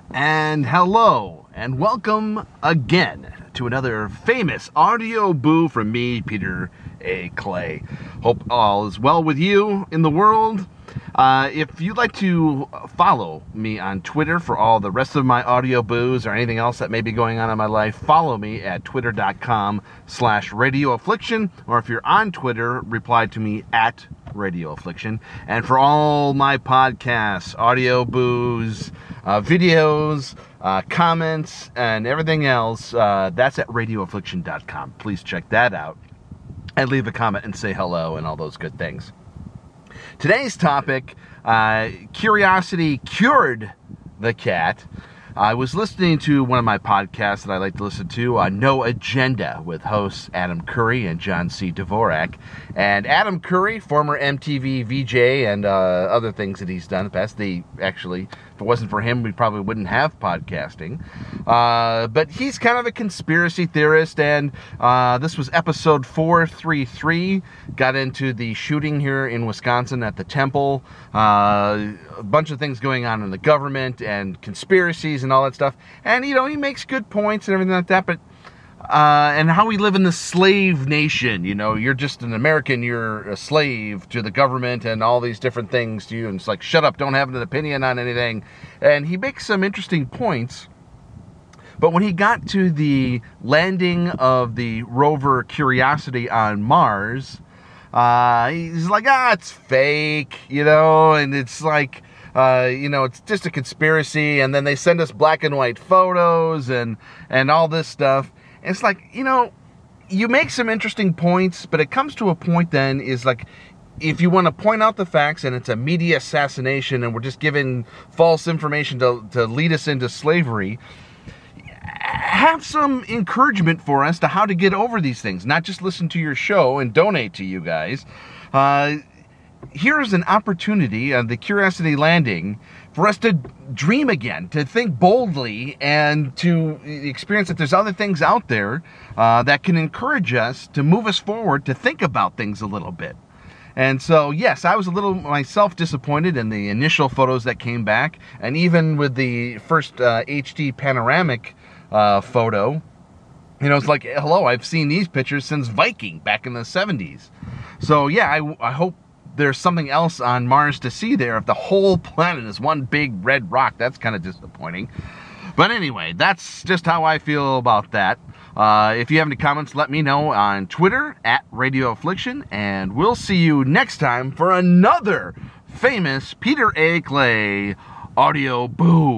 And hello, and welcome again to another famous audio boo from me, Peter A. Clay. Hope all is well with you in the world. If you'd like to follow me on Twitter for all the rest of my audio boos or anything else that may be going on in my life, follow me at twitter.com/radioaffliction, or if you're on Twitter, reply to me at Radio Affliction. And for all my podcasts, audio boos, videos, comments, and everything else, that's at radioaffliction.com. Please check that out and leave a comment and say hello and all those good things. Today's topic, curiosity cured the cat. I was listening to one of my podcasts that I like to listen to, No Agenda, with hosts Adam Curry and John C. Dvorak. And Adam Curry, former MTV VJ and other things that he's done in the past. If it wasn't for him, we probably wouldn't have podcasting. But he's kind of a conspiracy theorist, and this was episode 433. Got into the shooting here in Wisconsin at the Temple. A bunch of things going on in the government and conspiracies and all that stuff. And, he makes good points and everything like that, but and how we live in the slave nation. You're just an American, you're a slave to the government and all these different things to you, and it's like, shut up, don't have an opinion on anything. And he makes some interesting points. But when he got to the landing of the rover Curiosity on Mars, he's like, it's fake, and it's like, it's just a conspiracy, and then they send us black and white photos and all this stuff. And it's like, you make some interesting points, but it comes to a point then is like, if you want to point out the facts and it's a media assassination and we're just giving false information to lead us into slavery, have some encouragement for us to how to get over these things, not just listen to your show and donate to you guys. Here's an opportunity on the Curiosity landing for us to dream again, to think boldly, and to experience that there's other things out there that can encourage us to move us forward, to think about things a little bit. And so, yes, I was a little myself disappointed in the initial photos that came back, and even with the first HD panoramic photo, it's like, hello, I've seen these pictures since Viking back in the 70s. So, yeah, I hope there's something else on Mars to see there. If the whole planet is one big red rock, that's kind of disappointing. But anyway, that's just how I feel about that. If you have any comments, let me know on Twitter at Radio Affliction, and we'll see you next time for another famous Peter A. Clay audio boo.